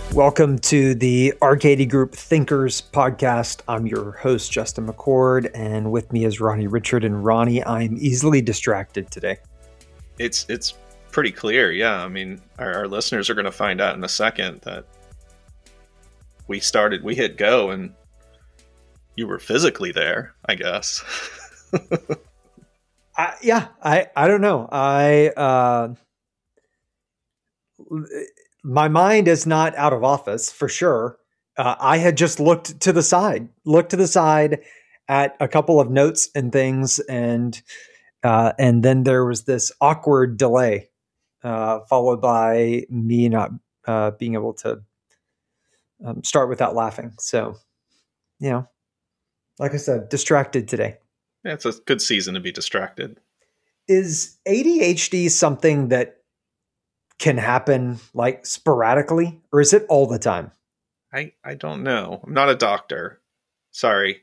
Welcome to the Arcady Group Thinkers podcast. I'm your host, Justin McCord, and with me is Ronnie Richard. And Ronnie, I'm easily distracted today. It's pretty clear, yeah. I mean, our listeners are going to find out in a second that we hit go, and you were physically there, I guess. I don't know. My mind is not out of office for sure. I had just looked to the side at a couple of notes and things, and then there was this awkward delay, followed by me not being able to start without laughing. So, like I said, distracted today. Yeah, it's a good season to be distracted. Is ADHD something that can happen like sporadically, or is it all the time? I don't know. I'm not a doctor. Sorry.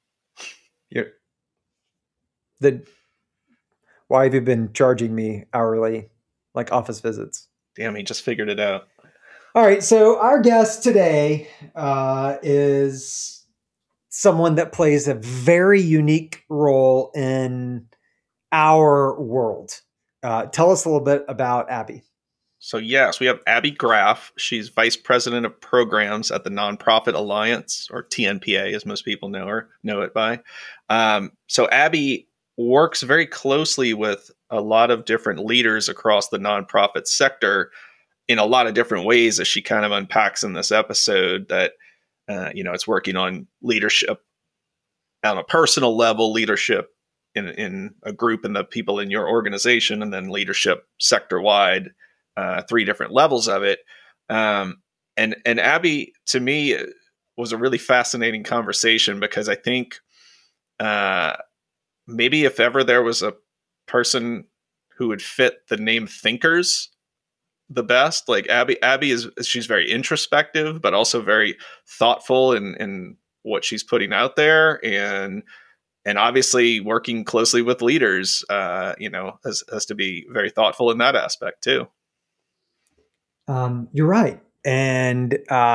Why have you been charging me hourly, like office visits? Damn, he just figured it out. All right, so our guest today is someone that plays a very unique role in our world. Tell us a little bit about Abby. So yes, we have Abby Graf. She's Vice President of Programs at the Nonprofit Alliance, or TNPA, as most people know it by. So Abby works very closely with a lot of different leaders across the nonprofit sector in a lot of different ways, as she kind of unpacks in this episode. That it's working on leadership on a personal level, leadership in a group and the people in your organization, and then leadership sector wide. 3 different levels of it. And Abby, to me, was a really fascinating conversation, because I think maybe if ever there was a person who would fit the name thinkers the best, like Abby she's very introspective, but also very thoughtful in what she's putting out there, and obviously working closely with leaders, has to be very thoughtful in that aspect too. You're right. And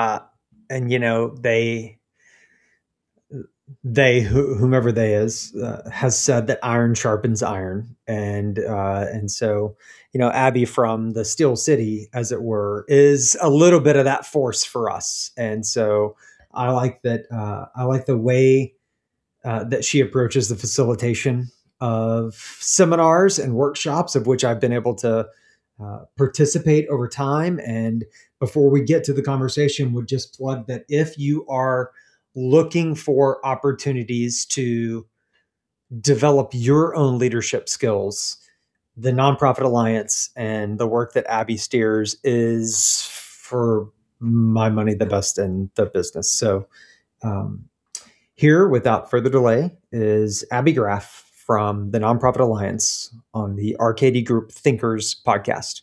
whomever they is, has said that iron sharpens iron. And so, Abby from the Steel City, as it were, is a little bit of that force for us. And so I like that. I like the way that she approaches the facilitation of seminars and workshops, of which I've been able to participate over time. And before we get to the conversation, would just plug that if you are looking for opportunities to develop your own leadership skills, the Nonprofit Alliance and the work that Abby steers is, for my money, the best in the business. So here, without further delay, is Abby Graf from the Nonprofit Alliance on the Arcady Group Thinkers podcast.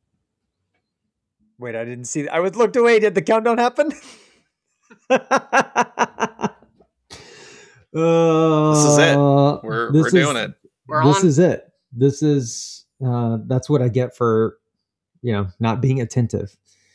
Wait, I didn't see that. I looked away. Did the countdown happen? This is it. We're doing it. This is it. This is that's what I get for not being attentive.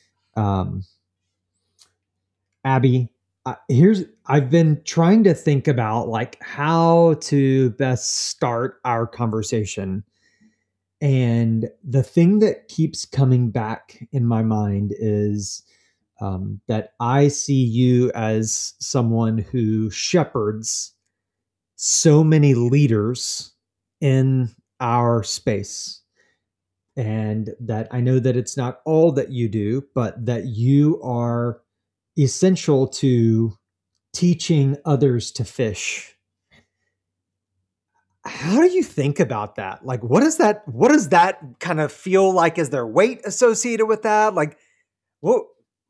Abby, I've been trying to think about like how to best start our conversation. And the thing that keeps coming back in my mind is that I see you as someone who shepherds so many leaders in our space. And that I know that it's not all that you do, but that you are essential to teaching others to fish. How do you think about that? Like, what does that kind of feel like? Is there weight associated with that? Like, well,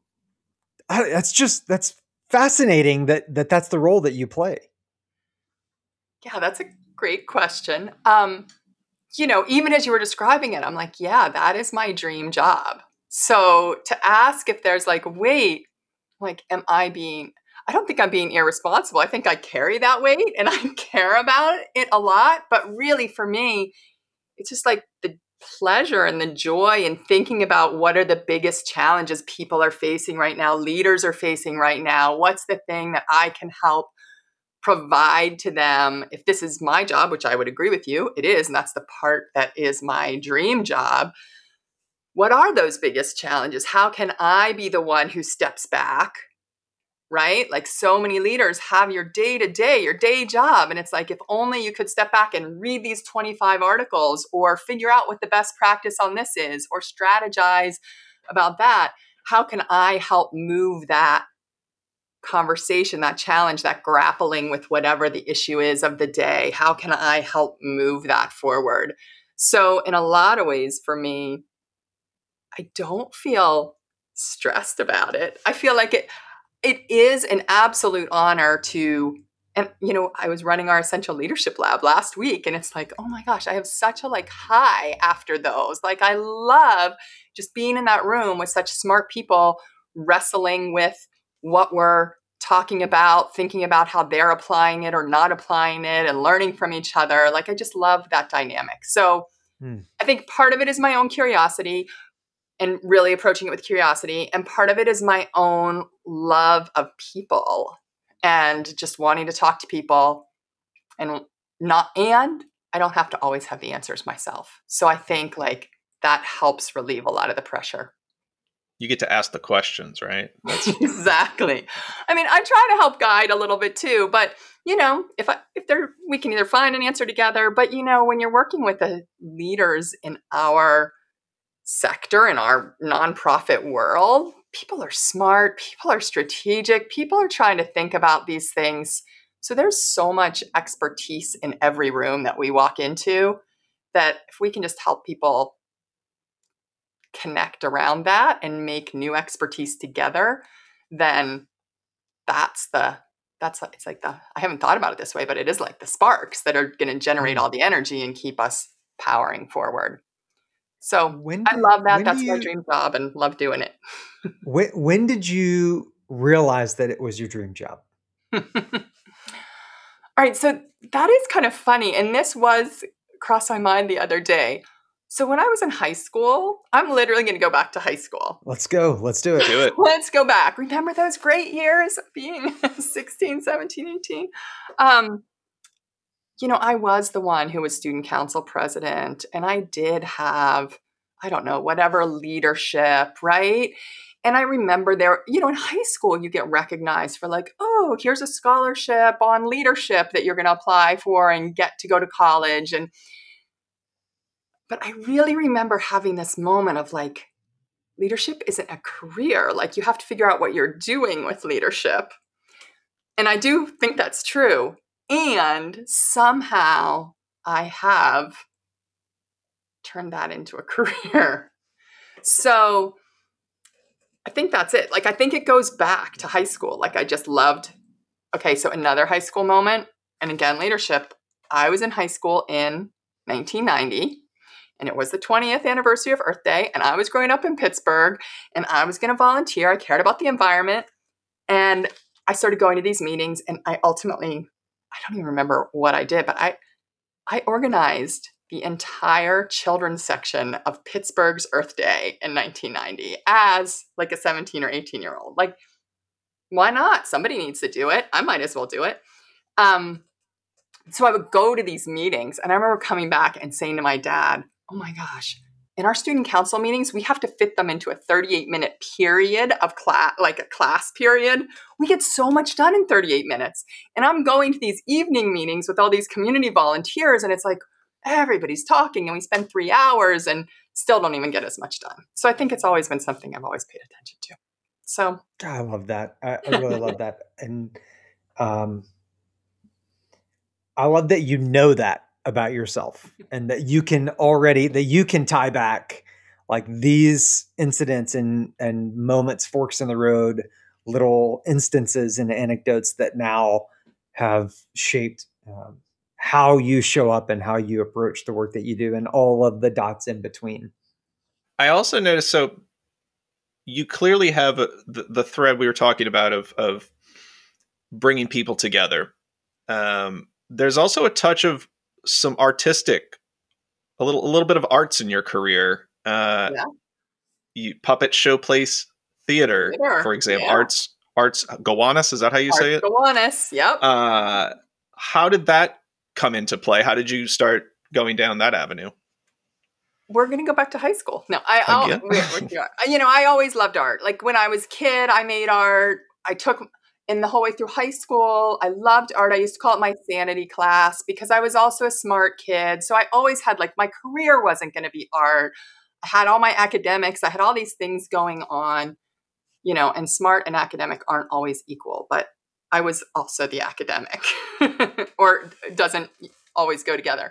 that's fascinating that's the role that you play. Yeah, that's a great question. Even as you were describing it, I'm like, yeah, that is my dream job. So to ask if there's like, wait, like, I don't think I'm being irresponsible. I think I carry that weight and I care about it a lot. But really for me, it's just like the pleasure and the joy in thinking about what are the biggest challenges people are facing right now, leaders are facing right now. What's the thing that I can help provide to them? If this is my job, which I would agree with you, it is, and that's the part that is my dream job. What are those biggest challenges? How can I be the one who steps back? Right? Like so many leaders have your day to day, your day job. And it's like, if only you could step back and read these 25 articles or figure out what the best practice on this is or strategize about that. How can I help move that conversation, that challenge, that grappling with whatever the issue is of the day? How can I help move that forward? So in a lot of ways for me, I don't feel stressed about it. I feel like it is an absolute honor to, and I was running our Essential Leadership Lab last week, and it's like, oh my gosh, I have such a high after those. Like, I love just being in that room with such smart people wrestling with what we're talking about, thinking about how they're applying it or not applying it, and learning from each other. Like, I just love that dynamic. So I think part of it is my own curiosity and really approaching it with curiosity. And part of it is my own love of people and just wanting to talk to people and I don't have to always have the answers myself. So I think that helps relieve a lot of the pressure. You get to ask the questions, right? Exactly. I mean, I try to help guide a little bit too, but we can either find an answer together, but when you're working with the leaders in our sector, in our nonprofit world, people are smart, people are strategic, people are trying to think about these things. So there's so much expertise in every room that we walk into that if we can just help people connect around that and make new expertise together, then it's like I haven't thought about it this way, but it is like the sparks that are going to generate all the energy and keep us powering forward. So I love that. That's my dream job and love doing it. When did you realize that it was your dream job? All right. So that is kind of funny. And this crossed my mind the other day. So when I was in high school, I'm literally going to go back to high school. Let's go. Let's do it. Do it. Let's go back. Remember those great years of being 16, 17, 18? I was the one who was student council president, and I did have, I don't know, whatever leadership, right? And I remember there, in high school, you get recognized for oh, here's a scholarship on leadership that you're going to apply for and get to go to college. But I really remember having this moment of leadership isn't a career. You have to figure out what you're doing with leadership. And I do think that's true. And somehow I have turned that into a career. So I think that's it. I think it goes back to high school. I just loved, okay, so another high school moment. And again, leadership. I was in high school in 1990. And it was the 20th anniversary of Earth Day. And I was growing up in Pittsburgh. And I was going to volunteer. I cared about the environment. And I started going to these meetings. And I ultimately, I don't even remember what I did, but I organized the entire children's section of Pittsburgh's Earth Day in 1990 as a 17 or 18-year-old. Why not? Somebody needs to do it. I might as well do it. So I would go to these meetings, and I remember coming back and saying to my dad, oh my gosh, in our student council meetings, we have to fit them into a 38-minute period of class, a class period. We get so much done in 38 minutes. And I'm going to these evening meetings with all these community volunteers, and it's everybody's talking, and we spend 3 hours and still don't even get as much done. So I think it's always been something I've always paid attention to. So God, I love that. I really love that. And I love that you know that about yourself, and that you can tie back these incidents and moments, forks in the road, little instances and anecdotes that now have shaped how you show up and how you approach the work that you do, and all of the dots in between. I also noticed, so you clearly have the thread we were talking about of bringing people together. There's also a touch of some artistic a little bit of arts in your career. Yeah. You puppet showplace theater, for example, Yeah. arts Gowanus, is that how you say Arts it? Gowanus. Yep. How did that come into play? How did you start going down that avenue? We're going to go back to high school. No, Again? I always loved art. Like when I was a kid, I made art. I took in the whole way through high school. I loved art. I used to call it my sanity class because I was also a smart kid. So I always had like my career wasn't going to be art. I had all my academics. I had all these things going on, and smart and academic aren't always equal, but I was also the academic or doesn't always go together.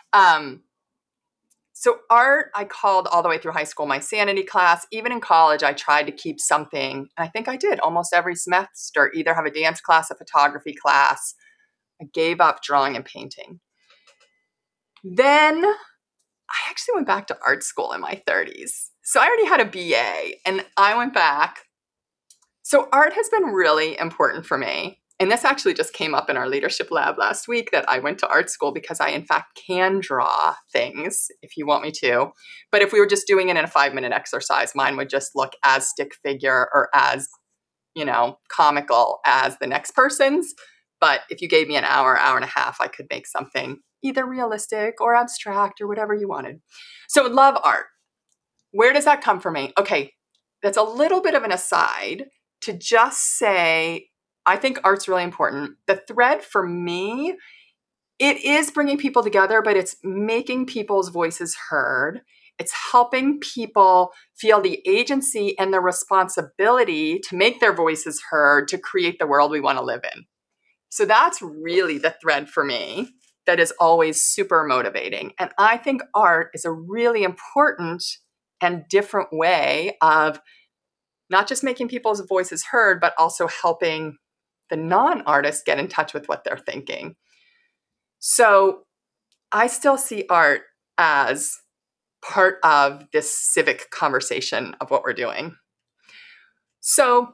So art, I called all the way through high school my sanity class. Even in college, I tried to keep something. And I think I did almost every semester, either have a dance class, a photography class. I gave up drawing and painting. Then I actually went back to art school in my 30s. So I already had a BA and I went back. So art has been really important for me. And this actually just came up in our leadership lab last week that I went to art school because I, in fact, can draw things if you want me to. But if we were just doing it in a 5-minute exercise, mine would just look as stick figure or as, comical as the next person's. But if you gave me an hour and a half, I could make something either realistic or abstract or whatever you wanted. So love art. Where does that come from me? Okay, that's a little bit of an aside to just say, I think art's really important. The thread for me, it is bringing people together, but it's making people's voices heard. It's helping people feel the agency and the responsibility to make their voices heard, to create the world we want to live in. So that's really the thread for me that is always super motivating. And I think art is a really important and different way of not just making people's voices heard, but also helping the non-artists get in touch with what they're thinking. So I still see art as part of this civic conversation of what we're doing. So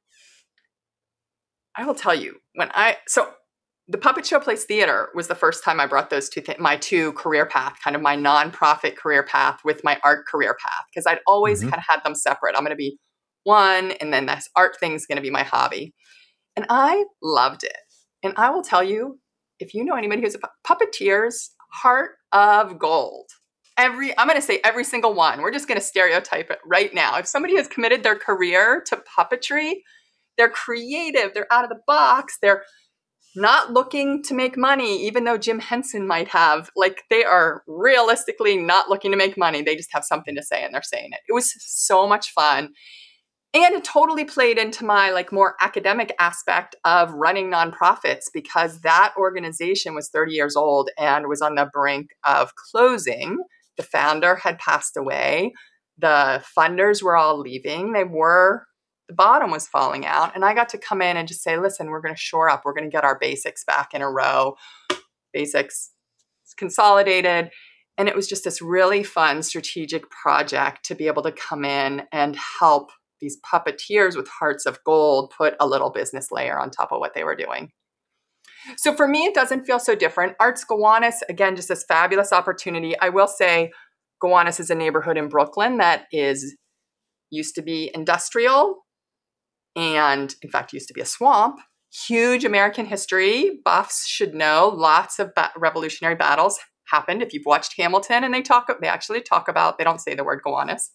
I will tell you, the Puppet Showplace Theater was the first time I brought those my two career path, kind of my nonprofit career path with my art career path, because I'd always kind of had them separate. I'm going to be one, and then this art thing's going to be my hobby. And I loved it. And I will tell you, if you know anybody who's a puppeteer's heart of gold. I'm going to say every single one. We're just going to stereotype it right now. If somebody has committed their career to puppetry, they're creative, they're out of the box, they're not looking to make money, even though Jim Henson might have. Like, they are realistically not looking to make money. They just have something to say and they're saying it. It was so much fun. And it totally played into my more academic aspect of running nonprofits, because that organization was 30 years old and was on the brink of closing. The founder had passed away. The funders were all leaving. The bottom was falling out. And I got to come in and just say, listen, we're going to shore up. We're going to get our basics back in a row. Basics consolidated. And it was just this really fun strategic project to be able to come in and help these puppeteers with hearts of gold put a little business layer on top of what they were doing. So for me, it doesn't feel so different. Arts Gowanus, again, just this fabulous opportunity. I will say Gowanus is a neighborhood in Brooklyn that used to be industrial and, in fact, used to be a swamp. Huge American history. Buffs should know lots of revolutionary battles happened. If you've watched Hamilton, and they actually talk about, they don't say the word Gowanus.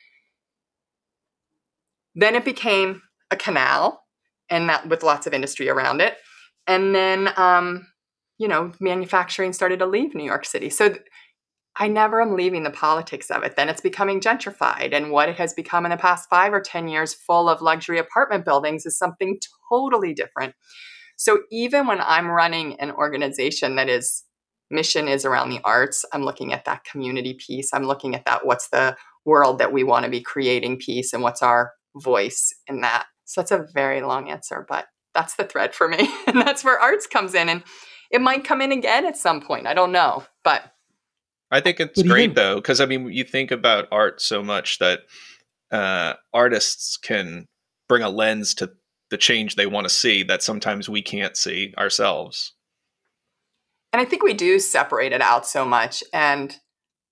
Then it became a canal, and that with lots of industry around it. And then, manufacturing started to leave New York City. So I never am leaving the politics of it. Then it's becoming gentrified. And what it has become in the past 5 or 10 years full of luxury apartment buildings is something totally different. So even when I'm running an organization that mission is around the arts, I'm looking at that community piece. I'm looking at that, what's the world that we want to be creating piece, and what's our voice in that. So that's a very long answer, but that's the thread for me. And that's where arts comes in. And it might come in again at some point. I don't know, but I think it's great though, because you think about art so much that artists can bring a lens to the change they want to see that sometimes we can't see ourselves. And I think we do separate it out so much. And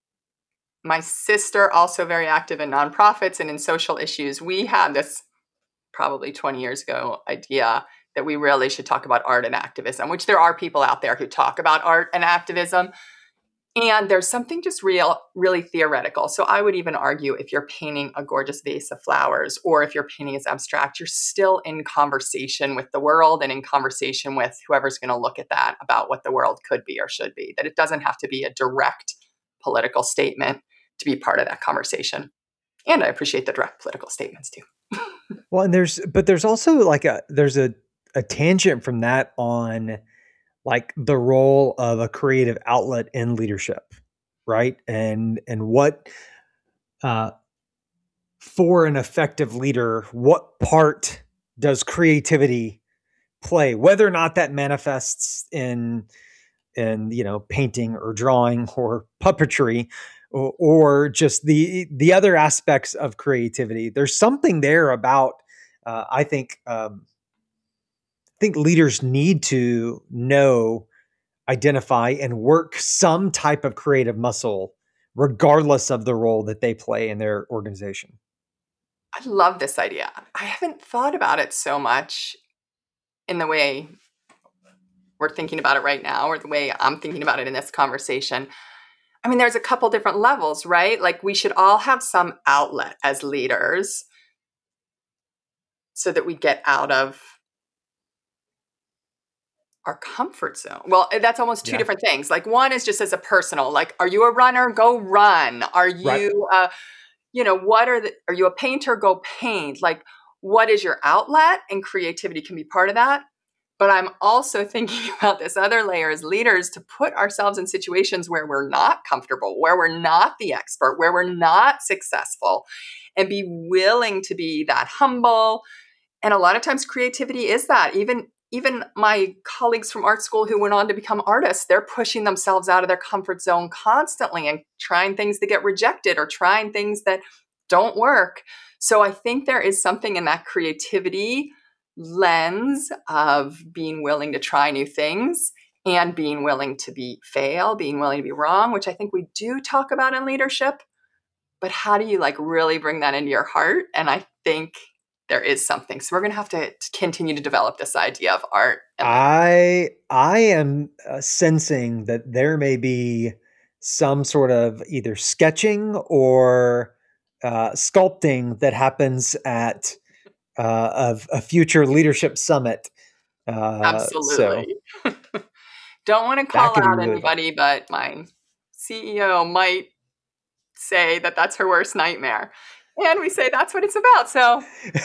my sister, also very active in nonprofits and in social issues, we had this probably 20 years ago idea that we really should talk about art and activism, which there are people out there who talk about art and activism. And there's something just really theoretical. So I would even argue if you're painting a gorgeous vase of flowers or if you're painting as abstract, you're still in conversation with the world and in conversation with whoever's going to look at that about what the world could be or should be. That it doesn't have to be a direct political statement to be part of that conversation. And I appreciate the direct political statements too. Well, and there's also like there's a tangent from that on like the role of a creative outlet in leadership, right? And what for an effective leader, what part does creativity play, whether or not that manifests in painting or drawing or puppetry or just the other aspects of creativity. There's something there about I think leaders need to know, identify, and work some type of creative muscle, regardless of the role that they play in their organization. I love this idea. I haven't thought about it so much in the way we're thinking about it right now, or the way I'm thinking about it in this conversation. I mean, there's a couple different levels, right? Like we should all have some outlet as leaders so that we get out of our comfort zone. Well, that's almost two different things. Like one is just as a personal, like, are you a runner? Go run. Are you, are you a painter? Go paint. Like, what is your outlet? And creativity can be part of that. But I'm also thinking about this other layer as leaders to put ourselves in situations where we're not comfortable, where we're not the expert, where we're not successful, and be willing to be that humble. And a lot of times creativity is that. Even my colleagues from art school who went on to become artists, they're pushing themselves out of their comfort zone constantly and trying things that get rejected or trying things that don't work. So I think there is something in that creativity lens of being willing to try new things and being willing to fail, being willing to be wrong, which I think we do talk about in leadership. But how do you like really bring that into your heart? And I think there is something. So we're going to have to continue to develop this idea of art. I am sensing that there may be some sort of either sketching or sculpting that happens at of a future leadership summit. Absolutely. So don't want to call out anybody, but my CEO might say that that's her worst nightmare. And we say that's what it's about. So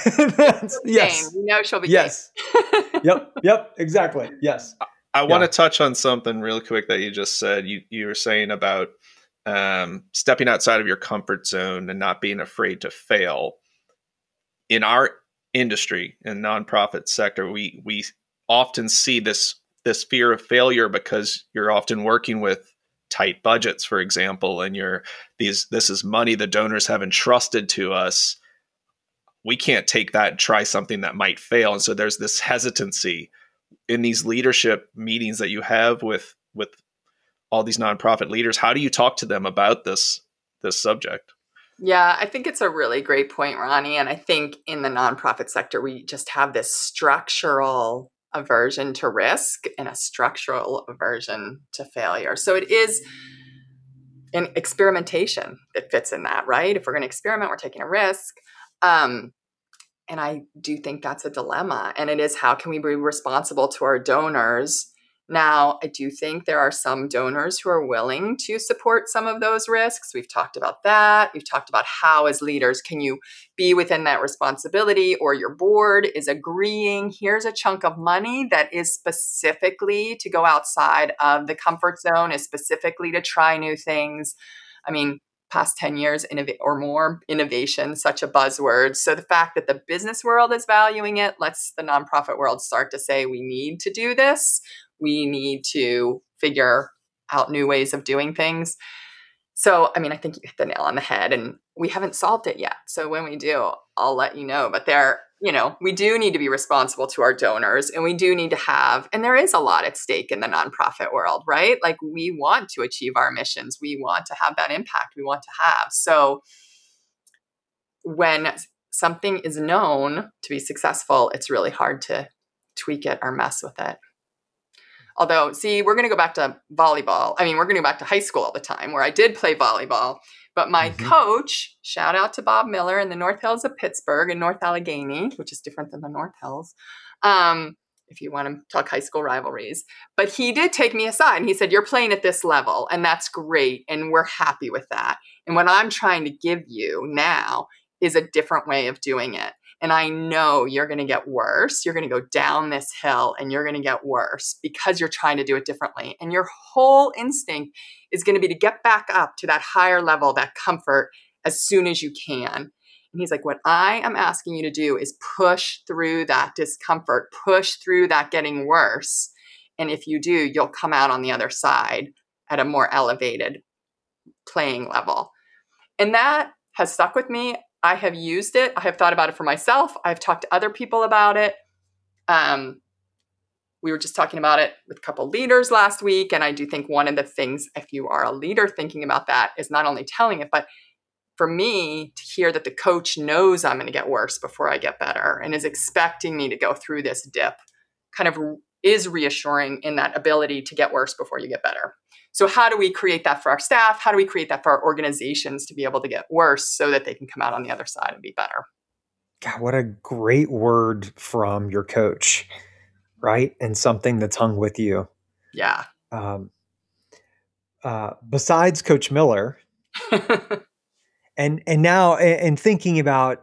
yes, we know she'll be yes. Yep, exactly. Yes. I want to touch on something real quick that you just said. You were saying about stepping outside of your comfort zone and not being afraid to fail. In our industry, in the nonprofit sector, we often see this fear of failure because you're often working with tight budgets, for example, and this is money the donors have entrusted to us. We can't take that and try something that might fail. And so there's this hesitancy in these leadership meetings that you have with all these nonprofit leaders. How do you talk to them about this subject? Yeah, I think it's a really great point, Ronnie. And I think in the nonprofit sector, we just have this structural aversion to risk and a structural aversion to failure. So it is an experimentation that fits in that, right? If we're going to experiment, we're taking a risk. And I do think that's a dilemma. And it is, how can we be responsible to our donors? Now, I do think there are some donors who are willing to support some of those risks. We've talked about that. We've talked about how, as leaders, can you be within that responsibility, or your board is agreeing, here's a chunk of money that is specifically to go outside of the comfort zone, is specifically to try new things. I mean, past 10 years or more, innovation, such a buzzword. So the fact that the business world is valuing it lets the nonprofit world start to say, we need to do this. We need to figure out new ways of doing things. So, I mean, I think you hit the nail on the head, and we haven't solved it yet. So when we do, I'll let you know. But there we do need to be responsible to our donors, and we do need to have, and there is a lot at stake in the nonprofit world, right? Like, we want to achieve our missions. We want to have that impact we want to have. So when something is known to be successful, it's really hard to tweak it or mess with it. Although, see, we're going to go back to volleyball. I mean, we're going to go back to high school all the time, where I did play volleyball. But my coach, shout out to Bob Miller in the North Hills of Pittsburgh and North Allegheny, which is different than the North Hills, if you want to talk high school rivalries. But he did take me aside and he said, you're playing at this level, and that's great, and we're happy with that. And what I'm trying to give you now is a different way of doing it. And I know you're going to get worse. You're going to go down this hill and you're going to get worse because you're trying to do it differently. And your whole instinct is going to be to get back up to that higher level, that comfort, as soon as you can. And he's like, what I am asking you to do is push through that discomfort, push through that getting worse. And if you do, you'll come out on the other side at a more elevated playing level. And that has stuck with me. I have used it. I have thought about it for myself. I've talked to other people about it. We were just talking about it with a couple leaders last week. And I do think one of the things, if you are a leader thinking about that, is not only telling it, but for me to hear that the coach knows I'm going to get worse before I get better and is expecting me to go through this dip kind of is reassuring in that ability to get worse before you get better. So how do we create that for our staff? How do we create that for our organizations to be able to get worse so that they can come out on the other side and be better? God, what a great word from your coach, right? And something that's hung with you. Yeah. Besides Coach Miller, and now, and thinking about,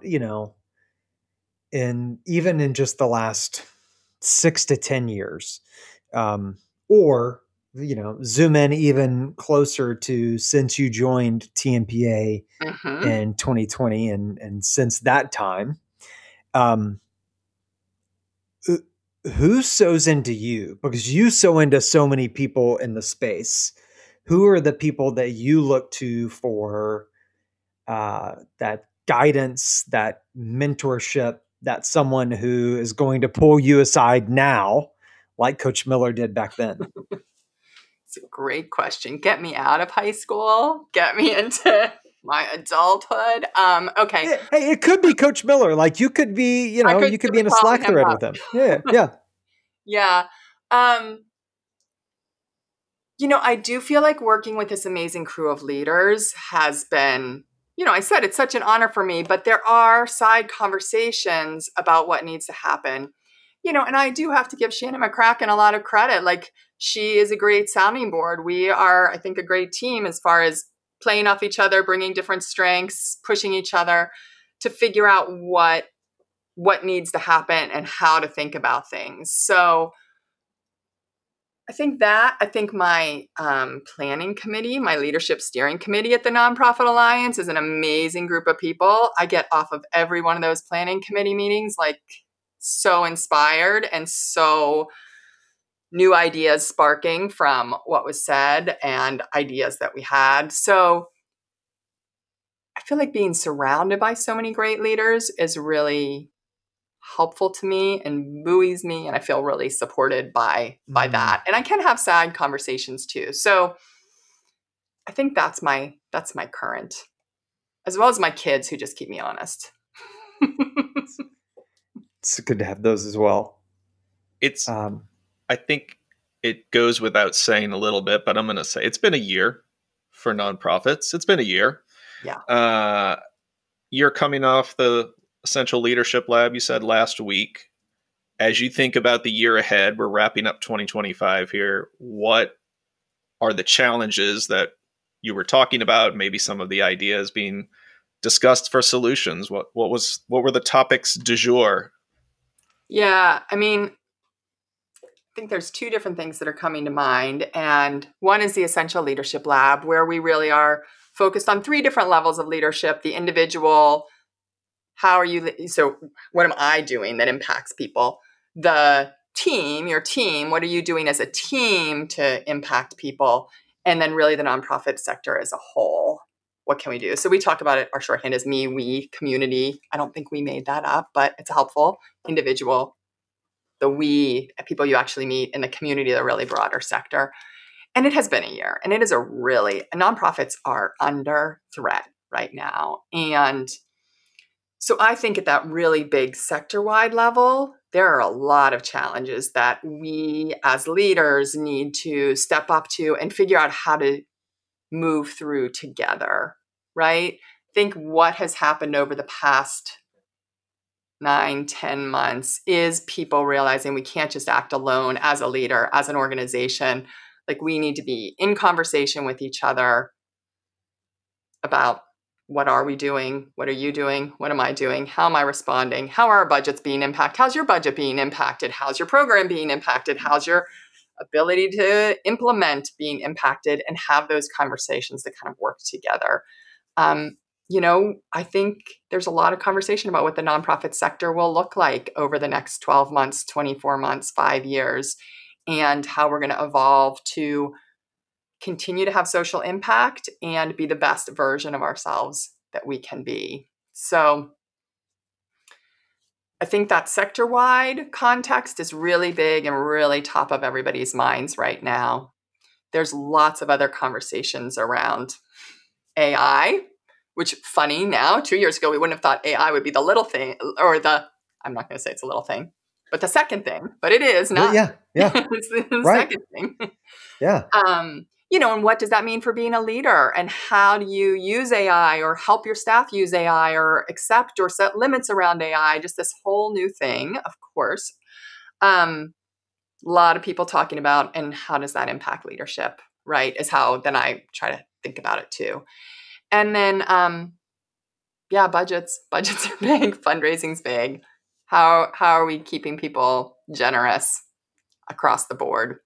even in just the last 6 to 10 years, or zoom in even closer to since you joined TNPA in 2020, and since that time, who sews into you? Because you sew into so many people in the space. Who are the people that you look to for that guidance, that mentorship, that someone who is going to pull you aside now, like Coach Miller did back then? It's a great question. Get me out of high school. Get me into my adulthood. Okay. Hey, it could be Coach Miller. Like, you could be, you could be in a Slack thread with him. Yeah. Yeah. I do feel like working with this amazing crew of leaders has been, I said it's such an honor for me, but there are side conversations about what needs to happen. And I do have to give Shannon McCracken a lot of credit. Like, she is a great sounding board. We are, I think, a great team as far as playing off each other, bringing different strengths, pushing each other to figure out what needs to happen and how to think about things. So I think my planning committee, my leadership steering committee at the Nonprofit Alliance is an amazing group of people. I get off of every one of those planning committee meetings like so inspired and so new ideas sparking from what was said and ideas that we had. So I feel like being surrounded by so many great leaders is really helpful to me and buoys me, and I feel really supported by that. And I can have side conversations too. So I think that's my current, as well as my kids who just keep me honest. It's good to have those as well. It's I think it goes without saying a little bit, but I'm going to say it's been a year for nonprofits. It's been a year. Yeah. You're coming off the Essential Leadership Lab, you said last week. As you think about the year ahead, we're wrapping up 2025 here. What are the challenges that you were talking about? Maybe some of the ideas being discussed for solutions. What were the topics du jour? Yeah, I mean, I think there's two different things that are coming to mind. And one is the Essential Leadership Lab, where we really are focused on 3 different levels of leadership: the individual, so what am I doing that impacts people? The team, your team, what are you doing as a team to impact people? And then really the nonprofit sector as a whole. what can we do? So we talk about it. Our shorthand is me, we, community. I don't think we made that up, but it's helpful. Individual, the we, people you actually meet, in the community, the really broader sector. And it has been a year, and it is nonprofits are under threat right now. And so I think at that really big sector-wide level, there are a lot of challenges that we as leaders need to step up to and figure out how to move through together, right? Think what has happened over the past 9-10 months is people realizing we can't just act alone as a leader, as an organization. Like, we need to be in conversation with each other about, what are we doing? What are you doing? What am I doing? How am I responding? How are our budgets being impacted? How's your budget being impacted? How's your program being impacted? How's your ability to implement being impacted? And have those conversations that kind of work together. I think there's a lot of conversation about what the nonprofit sector will look like over the next 12 months, 24 months, 5 years, and how we're going to evolve to continue to have social impact and be the best version of ourselves that we can be. So I think that sector-wide context is really big and really top of everybody's minds right now. There's lots of other conversations around AI, which, funny now, 2 years ago, we wouldn't have thought AI would be the little thing, or I'm not going to say it's a little thing, but the second thing, but it is not. Yeah. It's the second thing. Yeah. And what does that mean for being a leader? And how do you use AI or help your staff use AI or accept or set limits around AI? Just this whole new thing, of course. A lot of people talking about, and how does that impact leadership, right? Is how then I try to think about it too. And then, budgets are big, fundraising's big. How are we keeping people generous across the board?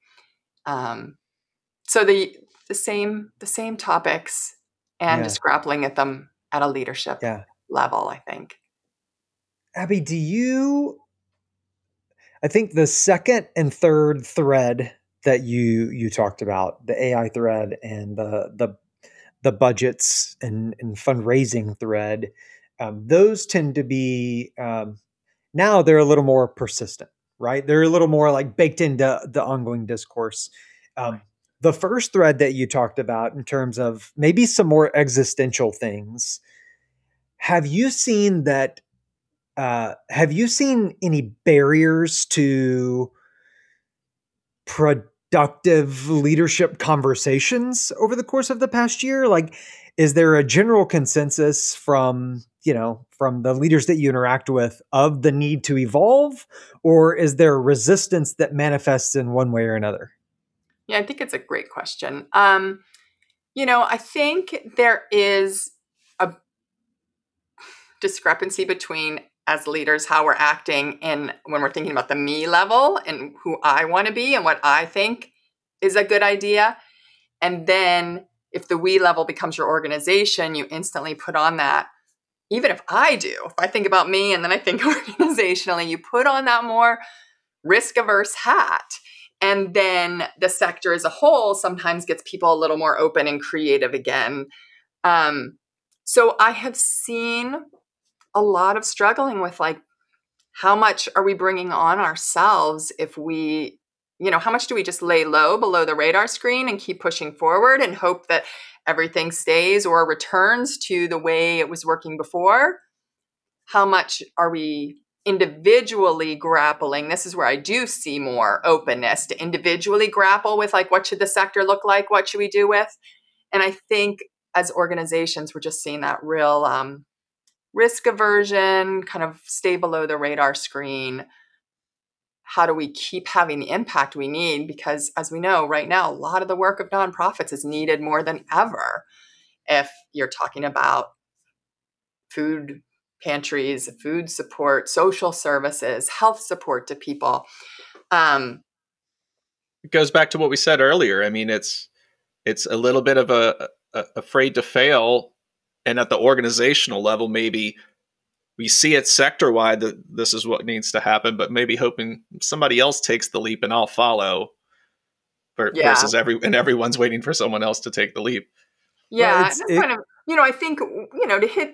So the same topics, and just grappling at them at a leadership level, I think. Abby, I think the second and third thread that you talked about, the AI thread and the budgets and fundraising thread, those tend to be, now they're a little more persistent, right? They're a little more like baked into the ongoing discourse. The first thread that you talked about, in terms of maybe some more existential things, have you seen that? Have you seen any barriers to productive leadership conversations over the course of the past year? Like, is there a general consensus from the leaders that you interact with of the need to evolve, or is there resistance that manifests in one way or another? Yeah, I think it's a great question. I think there is a discrepancy between, as leaders, how we're acting and when we're thinking about the me level and who I want to be and what I think is a good idea. And then if the we level becomes your organization, you instantly put on that. Even if I think about me and then I think organizationally, you put on that more risk-averse hat. And then the sector as a whole sometimes gets people a little more open and creative again. So I have seen a lot of struggling with, like, how much are we bringing on ourselves if we, how much do we just lay low below the radar screen and keep pushing forward and hope that everything stays or returns to the way it was working before? How much are we individually grappling? This is where I do see more openness to individually grapple with, like, what should the sector look like? What should we do with? And I think as organizations, we're just seeing that real risk aversion, kind of stay below the radar screen. How do we keep having the impact we need? Because as we know right now, a lot of the work of nonprofits is needed more than ever. If you're talking about food pantries, food support, social services, health support to people. It goes back to what we said earlier. I mean, it's a little bit of a afraid to fail. And at the organizational level, maybe we see it sector-wide that this is what needs to happen, but maybe hoping somebody else takes the leap and I'll follow, versus everyone's waiting for someone else to take the leap. Yeah, Well, I think, to hit,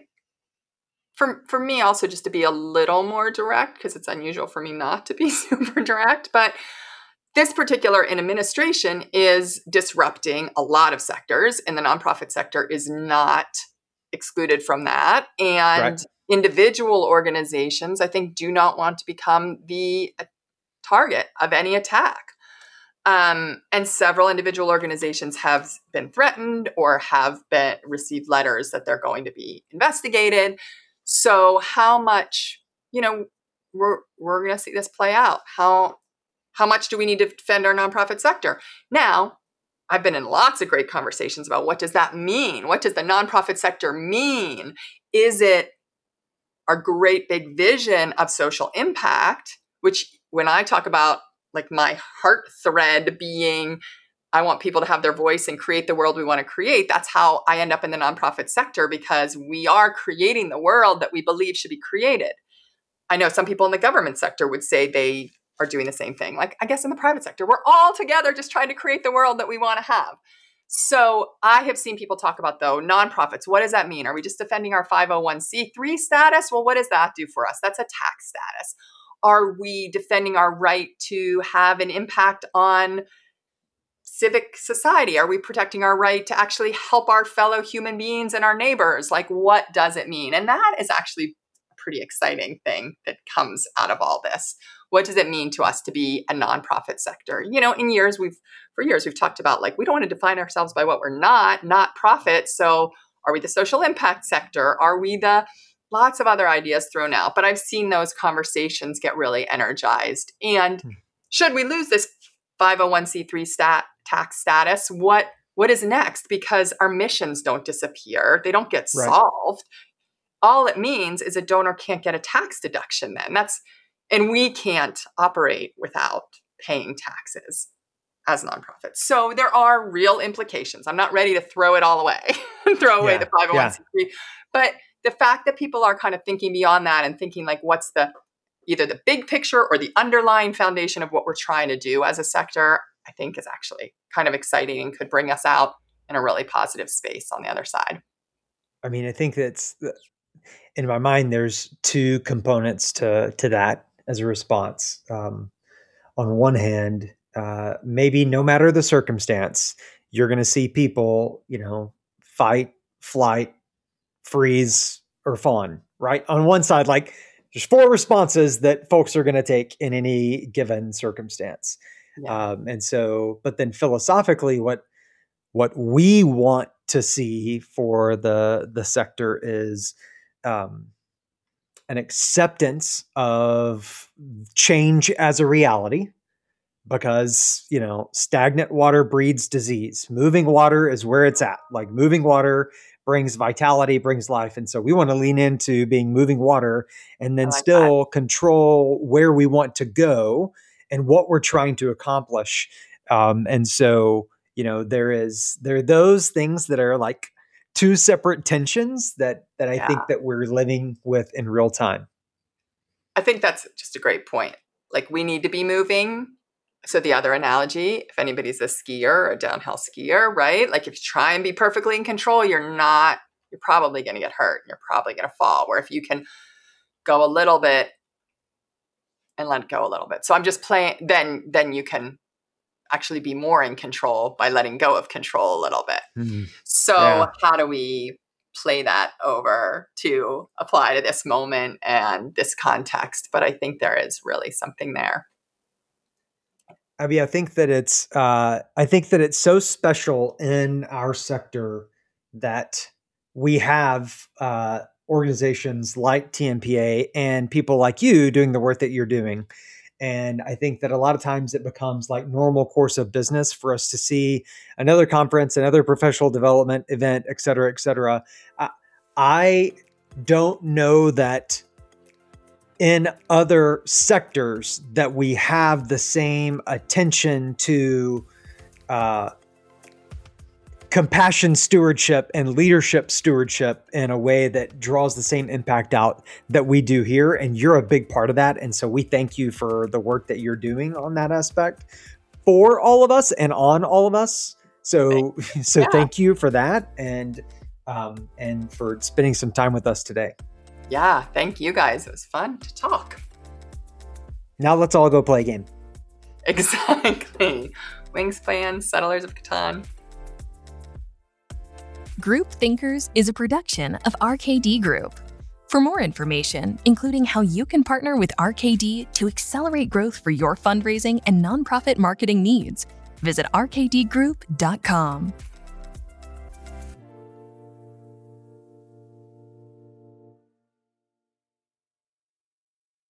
for me also, just to be a little more direct, because it's unusual for me not to be super direct, but this particular administration is disrupting a lot of sectors, and the nonprofit sector is not excluded from that. And individual organizations, I think, do not want to become the target of any attack. And several individual organizations have been threatened or have received letters that they're going to be investigated. So how much, we're going to see this play out. How much do we need to defend our nonprofit sector? Now, I've been in lots of great conversations about what does that mean? What does the nonprofit sector mean? Is it our great big vision of social impact, which when I talk about like my heart thread being, I want people to have their voice and create the world we want to create. That's how I end up in the nonprofit sector, because we are creating the world that we believe should be created. I know some people in the government sector would say they are doing the same thing. Like, I guess in the private sector, we're all together just trying to create the world that we want to have. So I have seen people talk about, though, nonprofits. What does that mean? Are we just defending our 501c3 status? Well, what does that do for us? That's a tax status. Are we defending our right to have an impact on civic society? Are we protecting our right to actually help our fellow human beings and our neighbors? Like, what does it mean? And that is actually a pretty exciting thing that comes out of all this. What does it mean to us to be a nonprofit sector? For years we've talked about, like, we don't want to define ourselves by what we're not profit. So are we the social impact sector? Are we lots of other ideas thrown out? But I've seen those conversations get really energized. And should we lose this 501c3 tax status, what is next? Because our missions don't disappear. They don't get solved. All it means is a donor can't get a tax deduction then. And we can't operate without paying taxes as nonprofits. So there are real implications. I'm not ready to throw it all away and throw away the 501c3. But the fact that people are kind of thinking beyond that and thinking like, what's either the big picture or the underlying foundation of what we're trying to do as a sector, I think is actually kind of exciting and could bring us out in a really positive space on the other side. I mean, I think that's, in my mind, there's two components to that as a response. On one hand, maybe no matter the circumstance, you're going to see people, fight, flight, freeze, or fawn, right? On one side, like, there's 4 responses that folks are going to take in any given circumstance. Yeah. But then philosophically, what we want to see for the sector is an acceptance of change as a reality, because, stagnant water breeds disease. Moving water is where it's at. Like, moving water brings vitality, brings life. And so we want to lean into being moving water and then still control where we want to go and what we're trying to accomplish. There are those things that are like 2 separate tensions that I think that we're living with in real time. I think that's just a great point. Like, we need to be moving. So the other analogy, if anybody's a skier or a downhill skier, right? Like, if you try and be perfectly in control, you're probably going to get hurt. You're probably going to fall. Where if you can go a little bit and let it go a little bit. So I'm just playing, then you can actually be more in control by letting go of control a little bit. Mm-hmm. So how do we play that over to apply to this moment and this context? But I think there is really something there. Abby, I think that it's so special in our sector that we have organizations like TNPA and people like you doing the work that you're doing. And I think that a lot of times it becomes like normal course of business for us to see another conference, another professional development event, et cetera, et cetera. I don't know that in other sectors that we have the same attention to compassion stewardship and leadership stewardship in a way that draws the same impact out that we do here. And you're a big part of that. And so we thank you for the work that you're doing on that aspect for all of us and on all of us. So thank you for that. And and for spending some time with us today. Yeah, thank you guys. It was fun to talk. Now let's all go play a game. Exactly. Wingspan, Settlers of Catan. Group Thinkers is a production of RKD Group. For more information, including how you can partner with RKD to accelerate growth for your fundraising and nonprofit marketing needs, visit rkdgroup.com.